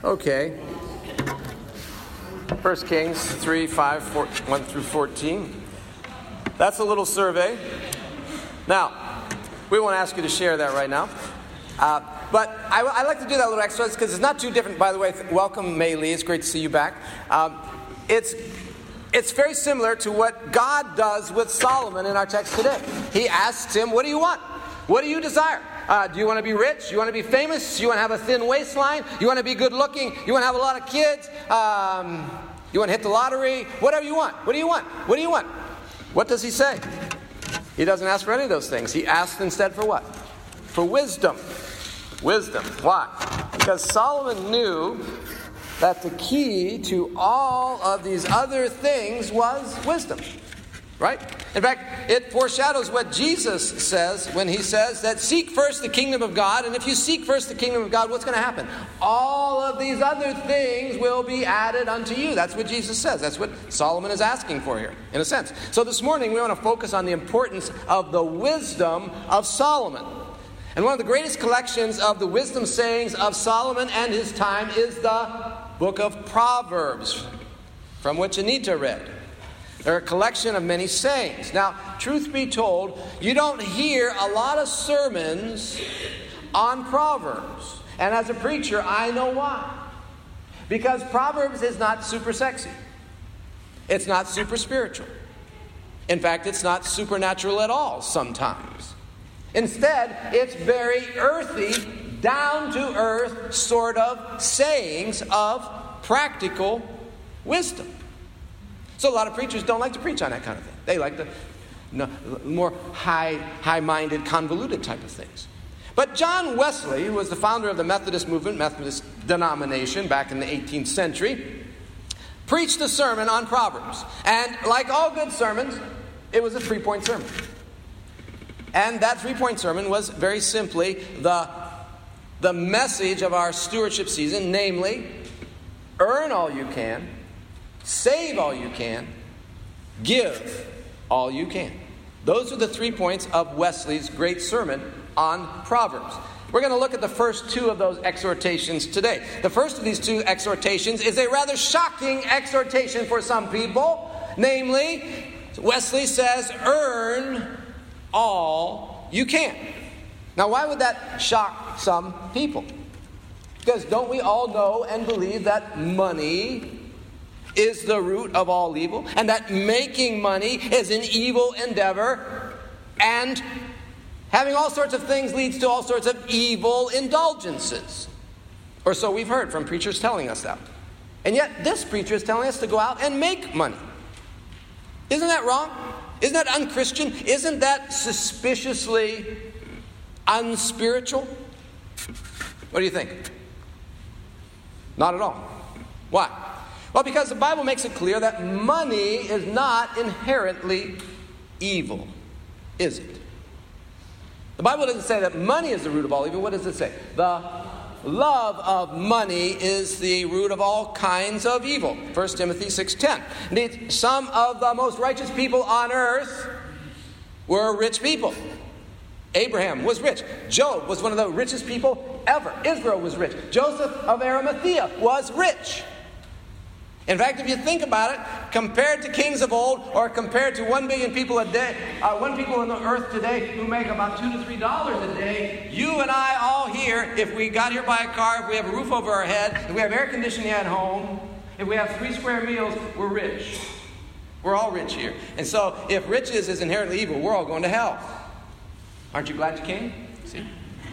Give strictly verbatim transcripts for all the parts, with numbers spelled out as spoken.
Okay. First Kings three, five, four, one through fourteen. That's a little survey. Now, we won't ask you to share that right now. Uh, but I, I like to do that little exercise because it's not too different. By the way, welcome, May Lee. It's great to see you back. Um, it's it's very similar to what God does with Solomon in our text today. He asks him, what do you want? What do you desire? Uh, do you want to be rich? You want to be famous? You want to have a thin waistline? You want to be good looking? You want to have a lot of kids? Um, you want to hit the lottery? Whatever you want. What do you want? What do you want? What does he say? He doesn't ask for any of those things. He asks instead for what? For wisdom. Wisdom. Why? Because Solomon knew that the key to all of these other things was wisdom. Right? In fact, it foreshadows what Jesus says when he says that seek first the kingdom of God, and if you seek first the kingdom of God, what's going to happen? All of these other things will be added unto you. That's what Jesus says. That's what Solomon is asking for here, in a sense. So this morning we want to focus on the importance of the wisdom of Solomon. And one of the greatest collections of the wisdom sayings of Solomon and his time is the book of Proverbs, from which Anita read. They're a collection of many sayings. Now, truth be told, you don't hear a lot of sermons on Proverbs. And as a preacher, I know why. Because Proverbs is not super sexy. It's not super spiritual. In fact, it's not supernatural at all sometimes. Instead, it's very earthy, down-to-earth sort of sayings of practical wisdom. So a lot of preachers don't like to preach on that kind of thing. They like the no, more high, high-minded, convoluted type of things. But John Wesley, who was the founder of the Methodist movement, Methodist denomination back in the eighteenth century, preached a sermon on Proverbs. And like all good sermons, it was a three-point sermon. And that three-point sermon was very simply the, the message of our stewardship season, namely, earn all you can, save all you can, give all you can. Those are the three points of Wesley's great sermon on Proverbs. We're going to look at the first two of those exhortations today. The first of these two exhortations is a rather shocking exhortation for some people. Namely, Wesley says, earn all you can. Now, why would that shock some people? Because don't we all know and believe that money is the root of all evil, and that making money is an evil endeavor, and having all sorts of things leads to all sorts of evil indulgences? Or so we've heard from preachers telling us that. And yet this preacher is telling us to go out and make money. Isn't that wrong? Isn't that unchristian? Isn't that suspiciously unspiritual? What do you think? Not at all. Why? Well, because the Bible makes it clear that money is not inherently evil, is it? The Bible doesn't say that money is the root of all evil. What does it say? The love of money is the root of all kinds of evil. First Timothy six ten. Indeed, some of the most righteous people on earth were rich people. Abraham was rich. Job was one of the richest people ever. Israel was rich. Joseph of Arimathea was rich. In fact, if you think about it, compared to kings of old, or compared to one billion people a day, uh, one people on the earth today who make about two to three dollars a day, you and I all here, if we got here by a car, if we have a roof over our head, if we have air conditioning at home, if we have three square meals, we're rich. We're all rich here. And so, if riches is inherently evil, we're all going to hell. Aren't you glad you came? See?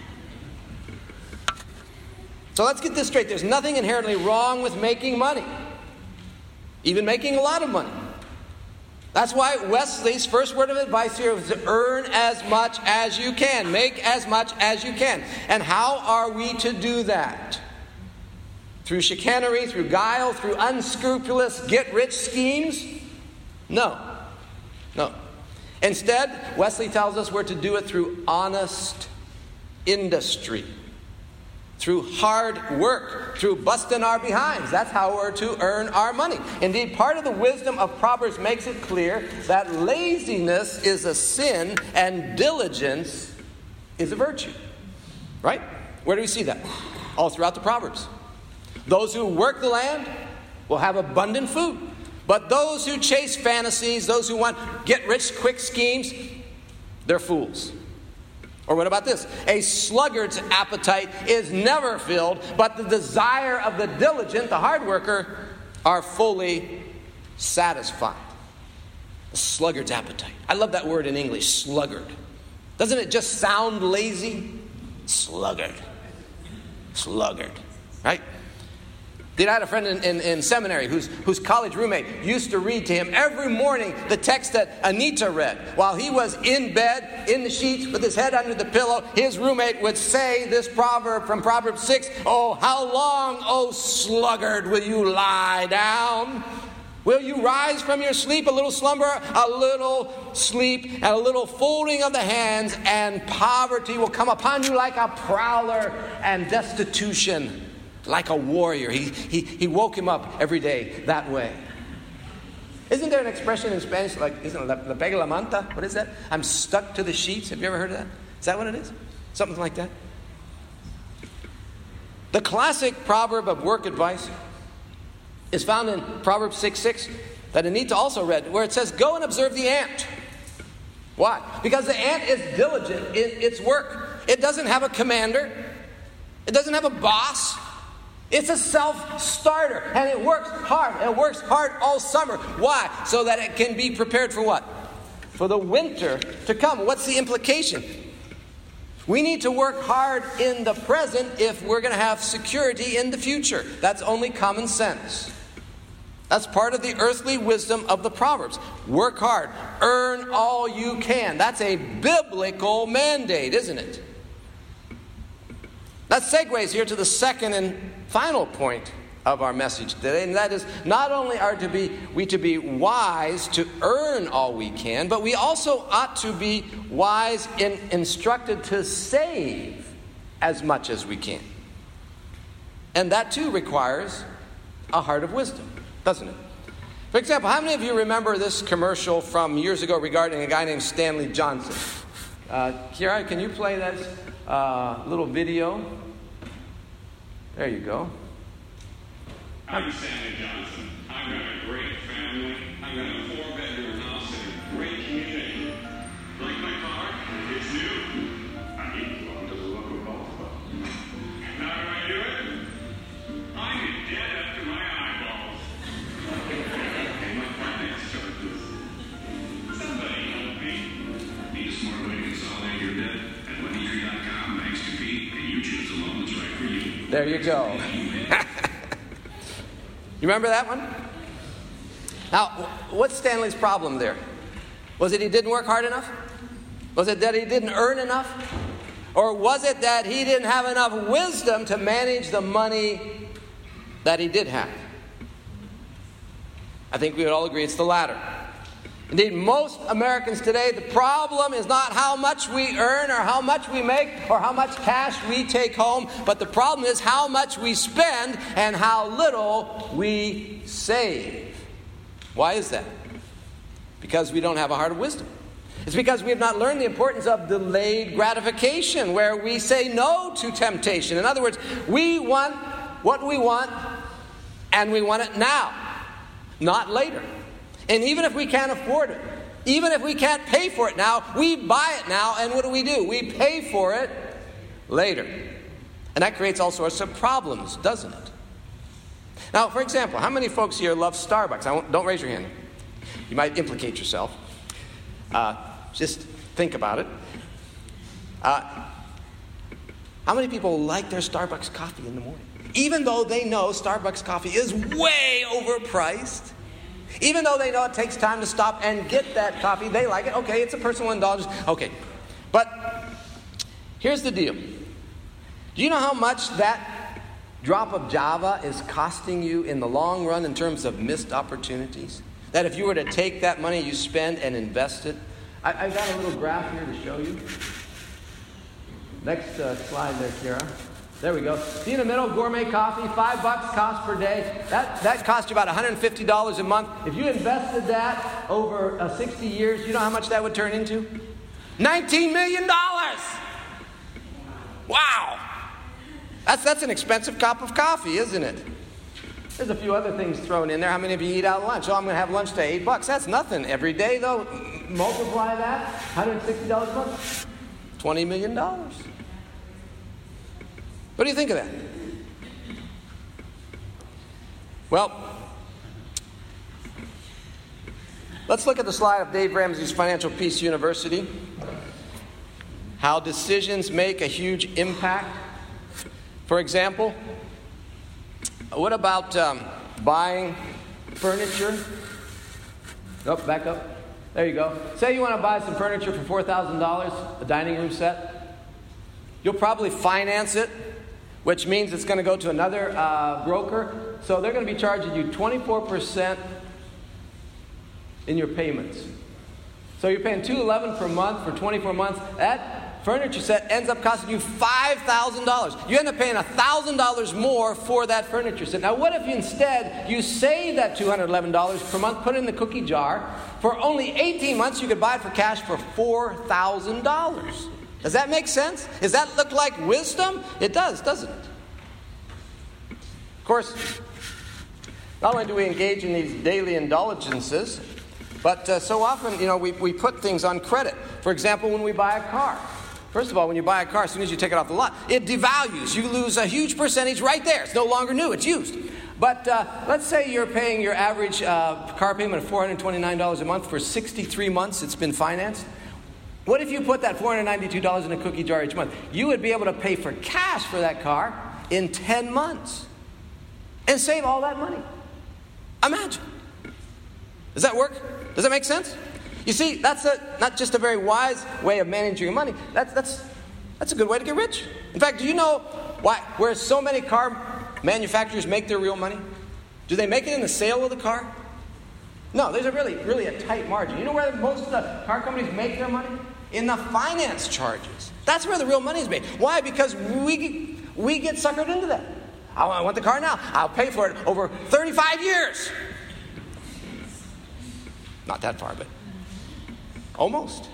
So let's get this straight. There's nothing inherently wrong with making money. Even making a lot of money. That's why Wesley's first word of advice here is to earn as much as you can. Make as much as you can. And how are we to do that? Through chicanery, through guile, through unscrupulous get-rich schemes? No. No. Instead, Wesley tells us we're to do it through honest industry. Through hard work, through busting our behinds. That's how we're to earn our money. Indeed, part of the wisdom of Proverbs makes it clear that laziness is a sin and diligence is a virtue. Right? Where do we see that? All throughout the Proverbs. Those who work the land will have abundant food. But those who chase fantasies, those who want get-rich-quick schemes, they're fools. Or what about this? A sluggard's appetite is never filled, but the desire of the diligent, the hard worker, are fully satisfied. A sluggard's appetite. I love that word in English, sluggard. Doesn't it just sound lazy? Sluggard. Sluggard. Right? I had a friend in, in, in seminary whose, whose college roommate used to read to him every morning the text that Anita read. While he was in bed, in the sheets, with his head under the pillow, his roommate would say this proverb from Proverbs six, "Oh, how long, O sluggard, will you lie down? Will you rise from your sleep, a little slumber, a little sleep, and a little folding of the hands, and poverty will come upon you like a prowler, and destitution like a warrior." He, he, he woke him up every day that way. Isn't there an expression in Spanish like, isn't it, la, la pega la manta? What is that? I'm stuck to the sheets. Have you ever heard of that? Is that what it is? Something like that? The classic proverb of work advice is found in Proverbs six six that Anita also read, where it says, "Go and observe the ant." Why? Because the ant is diligent in its work. It doesn't have a commander. It doesn't have a boss. It's a self-starter, and it works hard. It works hard all summer. Why? So that it can be prepared for what? For the winter to come. What's the implication? We need to work hard in the present if we're going to have security in the future. That's only common sense. That's part of the earthly wisdom of the Proverbs. Work hard. Earn all you can. That's a biblical mandate, isn't it? That segues here to the second and final point of our message today, and that is, not only are to be we to be wise to earn all we can, but we also ought to be wise and instructed to save as much as we can. And that too requires a heart of wisdom, doesn't it? For example, how many of you remember this commercial from years ago regarding a guy named Stanley Johnson? Uh, Kira, can you play that uh, little video? There you go. I'm Stanley Johnson. I've got a great family. I've got a four-bedroom house in a great community. Like my car? It's new. I need to belong to the local golf club. How do I do it? I get dead up to my eyeballs. And my finance charges. Somebody help me. Need a smart way to consolidate your debt? At money tree dot com, banks compete, and you choose the loan that's right for you. There you go. You remember that one? Now, what's Stanley's problem there? Was it he didn't work hard enough? Was it that he didn't earn enough? Or was it that he didn't have enough wisdom to manage the money that he did have? I think we would all agree it's the latter. Indeed, most Americans today, the problem is not how much we earn or how much we make or how much cash we take home, but the problem is how much we spend and how little we save. Why is that? Because we don't have a heart of wisdom. It's because we have not learned the importance of delayed gratification, where we say no to temptation. In other words, we want what we want, and we want it now, not later. And even if we can't afford it, even if we can't pay for it now, we buy it now, and what do we do? We pay for it later. And that creates all sorts of problems, doesn't it? Now, for example, how many folks here love Starbucks? I won't, don't raise your hand. You might implicate yourself. Uh, just think about it. Uh, how many people like their Starbucks coffee in the morning? Even though they know Starbucks coffee is way overpriced. Even though they know it takes time to stop and get that coffee, they like it. Okay, it's a personal indulgence. Okay. But here's the deal. Do you know how much that drop of Java is costing you in the long run in terms of missed opportunities? That if you were to take that money you spend and invest it, I, I've got a little graph here to show you. Next uh, slide there, Kira. There we go. See in the middle, gourmet coffee, five bucks cost per day. That that costs you about one hundred fifty dollars a month. If you invested that over uh, sixty years, you know how much that would turn into? nineteen million dollars! Wow! That's, that's an expensive cup of coffee, isn't it? There's a few other things thrown in there. How many of you eat out lunch? Oh, I'm going to have lunch today, eight bucks. That's nothing. Every day, though, multiply that, one hundred sixty dollars a month, twenty million dollars. What do you think of that? Well, let's look at the slide of Dave Ramsey's Financial Peace University. How decisions make a huge impact. For example, what about um, buying furniture? Oh, back up. There you go. Say you want to buy some furniture for four thousand dollars, a dining room set. You'll probably finance it, which means it's going to go to another uh, broker. So they're going to be charging you twenty-four percent in your payments. So you're paying two hundred eleven dollars per month for twenty-four months. That furniture set ends up costing you five thousand dollars. You end up paying one thousand dollars more for that furniture set. Now, what if instead you save that two hundred eleven dollars per month, put it in the cookie jar? For only eighteen months, you could buy it for cash for four thousand dollars. Does that make sense? Does that look like wisdom? It does, doesn't it? Of course, not only do we engage in these daily indulgences, but uh, so often, you know, we, we put things on credit. For example, when we buy a car. First of all, when you buy a car, as soon as you take it off the lot, it devalues. You lose a huge percentage right there. It's no longer new. It's used. But uh, let's say you're paying your average uh, car payment of four hundred twenty-nine dollars a month for sixty-three months it's been financed. What if you put that four hundred ninety-two dollars in a cookie jar each month? You would be able to pay for cash for that car in ten months and save all that money. Imagine. Does that work? Does that make sense? You see, that's a, not just a very wise way of managing your money. That's, that's, that's a good way to get rich. In fact, do you know why, where so many car manufacturers make their real money? Do they make it in the sale of the car? No, there's a really, really a tight margin. You know where most of the car companies make their money? In the finance charges. That's where the real money is made. Why? Because we, we get suckered into that. I want the car now. I'll pay for it over thirty-five years. Not that far, but almost.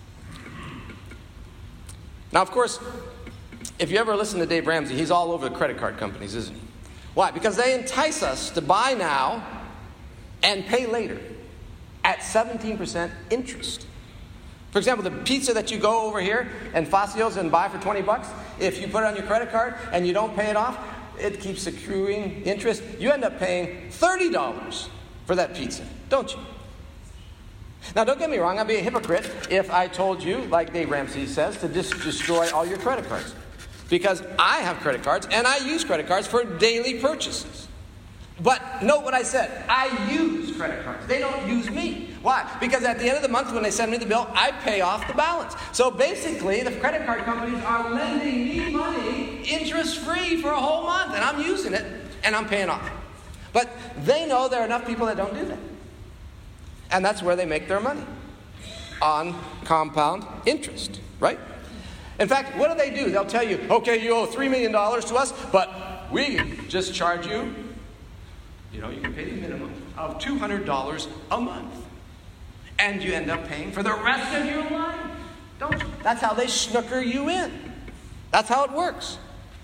Now, of course, if you ever listen to Dave Ramsey, he's all over the credit card companies, isn't he? Why? Because they entice us to buy now and pay later at seventeen percent interest. For example, the pizza that you go over here and Fascio's and buy for twenty bucks, if you put it on your credit card and you don't pay it off, it keeps accruing interest. You end up paying thirty dollars for that pizza, don't you? Now, don't get me wrong, I'd be a hypocrite if I told you, like Dave Ramsey says, to just destroy all your credit cards. Because I have credit cards, and I use credit cards for daily purchases. But note what I said. I use credit cards. They don't use me. Why? Because at the end of the month, when they send me the bill, I pay off the balance. So basically, the credit card companies are lending me money interest-free for a whole month, and I'm using it, and I'm paying off. But they know there are enough people that don't do that. And that's where they make their money, on compound interest, right? In fact, what do they do? They'll tell you, okay, you owe three million dollars to us, but we just charge you, you know, you can pay the minimum of two hundred dollars a month. And you end up paying for the rest of your life, don't you? That's how they snooker you in. That's how it works.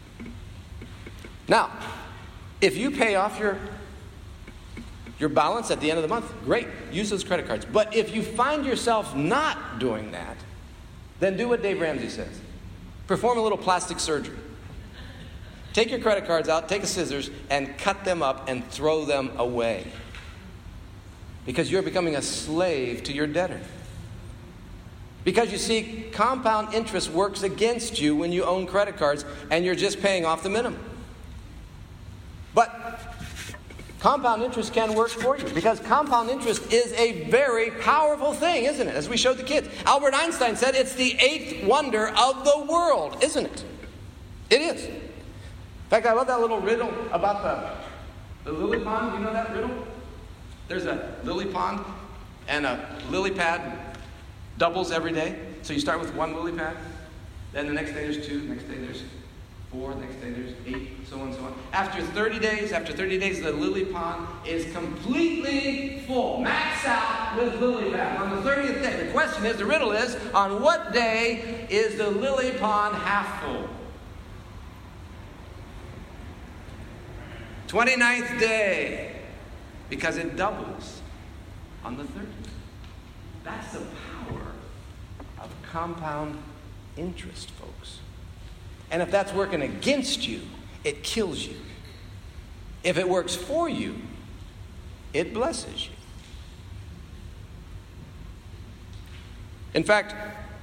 Now, if you pay off your Your balance at the end of the month, great, use those credit cards. But if you find yourself not doing that, then do what Dave Ramsey says. Perform a little plastic surgery. Take your credit cards out, take a scissors, and cut them up and throw them away. Because you're becoming a slave to your debtor. Because you see, compound interest works against you when you own credit cards and you're just paying off the minimum. But compound interest can work for you because compound interest is a very powerful thing, isn't it? As we showed the kids. Albert Einstein said it's the eighth wonder of the world, isn't it? It is. In fact, I love that little riddle about the, the lily pond. You know that riddle? There's a lily pond and a lily pad doubles every day. So you start with one lily pad. Then the next day there's two. The next day there's four, next day there's eight, so on and so on. After thirty days, after thirty days, the lily pond is completely full, maxed out with lily pads. On the thirtieth day, the question is, the riddle is, on what day is the lily pond half full? twenty-ninth day, because it doubles on the thirtieth. That's the power of compound interest, folks. And if that's working against you, it kills you. If it works for you, it blesses you. In fact,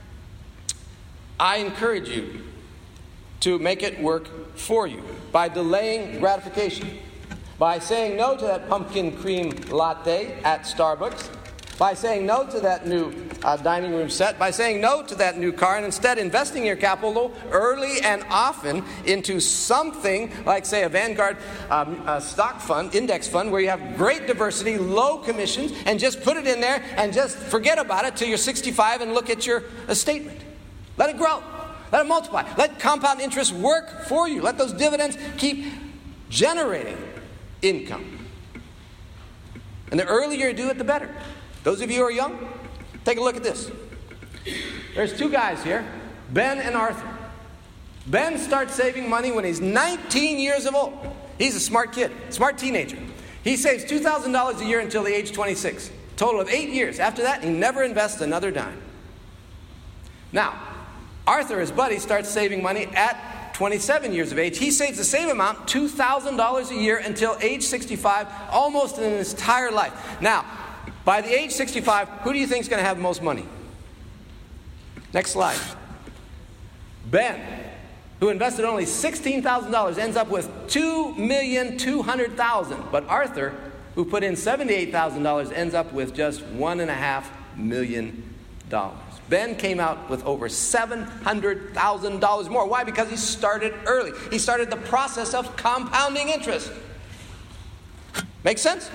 I encourage you to make it work for you by delaying gratification, by saying no to that pumpkin cream latte at Starbucks, by saying no to that new uh, dining room set, by saying no to that new car, and instead investing your capital early and often into something like, say, a Vanguard um, uh, stock fund, index fund, where you have great diversity, low commissions, and just put it in there and just forget about it till you're sixty-five and look at your uh, statement. Let it grow. Let it multiply. Let compound interest work for you. Let those dividends keep generating income. And the earlier you do it, the better. Those of you who are young, take a look at this. There's two guys here, Ben and Arthur. Ben starts saving money when he's nineteen years of old. He's a smart kid, smart teenager. He saves two thousand dollars a year until the age twenty-six. Total of eight years. After that, he never invests another dime. Now, Arthur, his buddy, starts saving money at twenty-seven years of age. He saves the same amount, two thousand dollars a year, until age sixty-five, almost in his entire life. Now, by the age sixty-five, who do you think is going to have the most money? Next slide. Ben, who invested only sixteen thousand dollars, ends up with two million two hundred thousand dollars. But Arthur, who put in seventy-eight thousand dollars, ends up with just one point five million dollars. Ben came out with over seven hundred thousand dollars more. Why? Because he started early. He started the process of compounding interest. Make sense?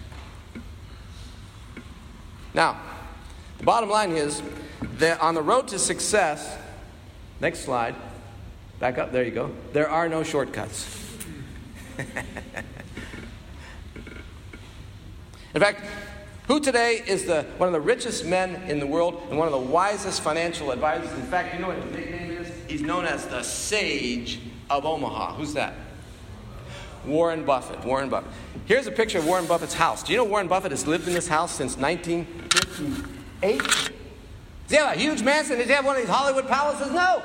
Now, the bottom line is that on the road to success, next slide, back up, there you go, there are no shortcuts. In fact, who today is the one of the richest men in the world and one of the wisest financial advisors? In fact, you know what his nickname is? He's known as the Sage of Omaha. Who's that? Warren Buffett. Warren Buffett. Here's a picture of Warren Buffett's house. Do you know Warren Buffett has lived in this house since nineteen fifty-eight? Does he have a huge mansion? Does he have one of these Hollywood palaces? No.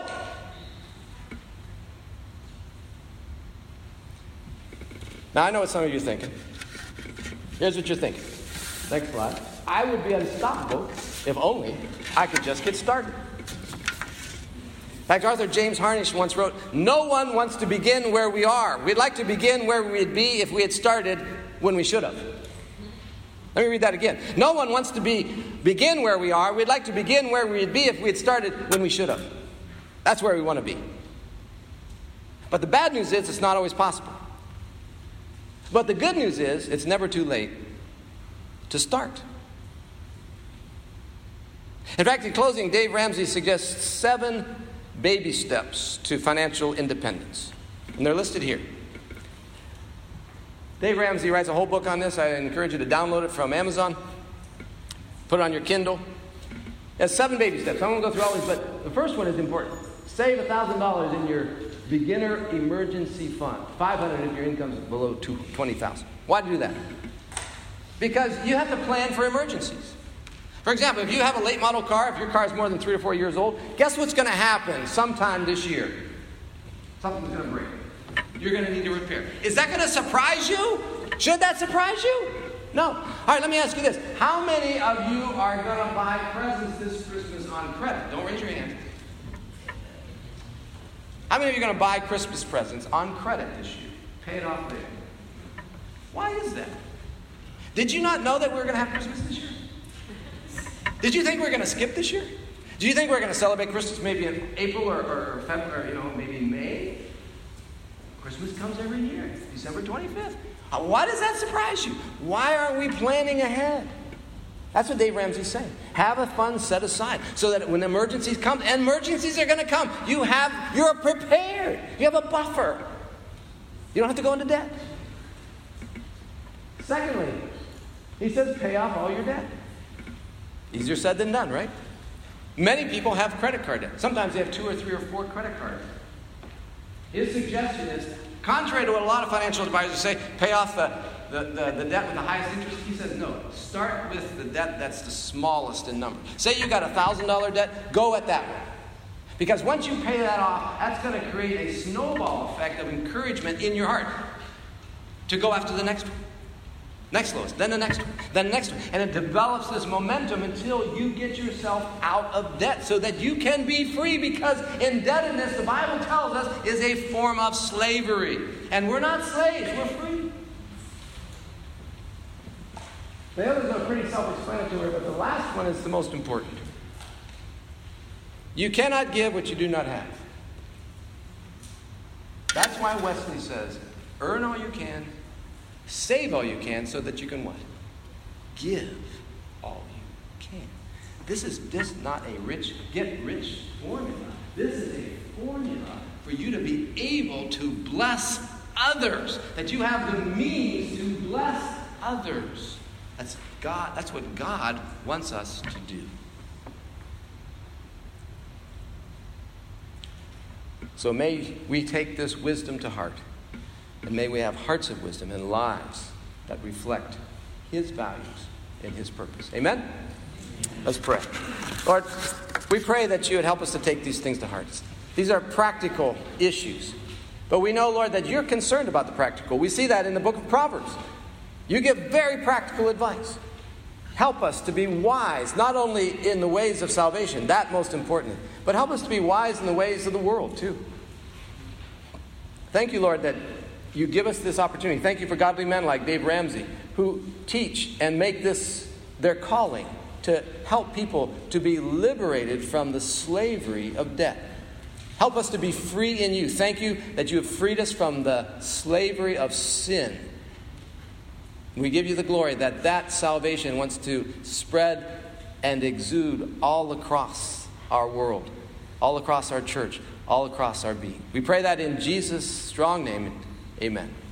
Now, I know what some of you are thinking. Here's what you're thinking. Next slide. I would be unstoppable if only I could just get started. In fact, Arthur James Harnish once wrote, "No one wants to begin where we are. We'd like to begin where we'd be if we had started when we should have." Let me read that again. No one wants to be begin where we are. We'd like to begin where we'd be if we had started when we should have. That's where we want to be. But the bad news is it's not always possible. But the good news is it's never too late to start. In fact, in closing, Dave Ramsey suggests seven baby steps to financial independence. And they're listed here. Dave Ramsey writes a whole book on this. I encourage you to download it from Amazon. Put it on your Kindle. It has seven baby steps. I won't go through all these, but the first one is important. Save one thousand dollars in your beginner emergency fund. five hundred dollars if your income is below twenty thousand dollars. Why do that? Because you have to plan for emergencies. For example, if you have a late model car, if your car is more than three or four years old, guess what's going to happen sometime this year? Something's going to break. You're going to need to repair. Is that going to surprise you? Should that surprise you? No. All right, let me ask you this. How many of you are going to buy presents this Christmas on credit? Don't raise your hand. How many of you are going to buy Christmas presents on credit this year? Pay it off later. Why is that? Did you not know that we were going to have Christmas this year? Did you think we were going to skip this year? Do you think we're going to celebrate Christmas maybe in April or, or February, or, you know, maybe May? Christmas comes every year, December twenty-fifth. Why does that surprise you? Why aren't we planning ahead? That's what Dave Ramsey's saying. Have a fund set aside so that when emergencies come, and emergencies are going to come, you have, you're prepared. You have a buffer. You don't have to go into debt. Secondly, he says pay off all your debt. Easier said than done, right? Many people have credit card debt. Sometimes they have two or three or four credit cards. His suggestion is Contrary to what a lot of financial advisors say, pay off the, the, the, the debt with the highest interest. He says, no, start with the debt that's the smallest in number. Say you got a one thousand dollars debt, go at that one. Because once you pay that off, that's going to create a snowball effect of encouragement in your heart to go after the next one. Next lowest, then the next one, then the next one. And it develops this momentum until you get yourself out of debt so that you can be free, because indebtedness, the Bible tells us, is a form of slavery. And we're not slaves, we're free. The others are pretty self-explanatory, but the last one is the most important. You cannot give what you do not have. That's why Wesley says, earn all you can, save all you can, so that you can what? Give all you can. This is just not a rich, get rich formula. This is a formula for you to be able to bless others. That you have the means to bless others. That's God. That's what God wants us to do. So may we take this wisdom to heart. And may we have hearts of wisdom and lives that reflect His values and His purpose. Amen? Let's pray. Lord, we pray that you would help us to take these things to heart. These are practical issues. But we know, Lord, that you're concerned about the practical. We see that in the book of Proverbs. You give very practical advice. Help us to be wise, not only in the ways of salvation, that most importantly, but help us to be wise in the ways of the world, too. Thank you, Lord, that you give us this opportunity. Thank you for godly men like Dave Ramsey, who teach and make this their calling to help people to be liberated from the slavery of debt. Help us to be free in you. Thank you that you have freed us from the slavery of sin. We give you the glory that that salvation wants to spread and exude all across our world, all across our church, all across our being. We pray that in Jesus' strong name. Amen.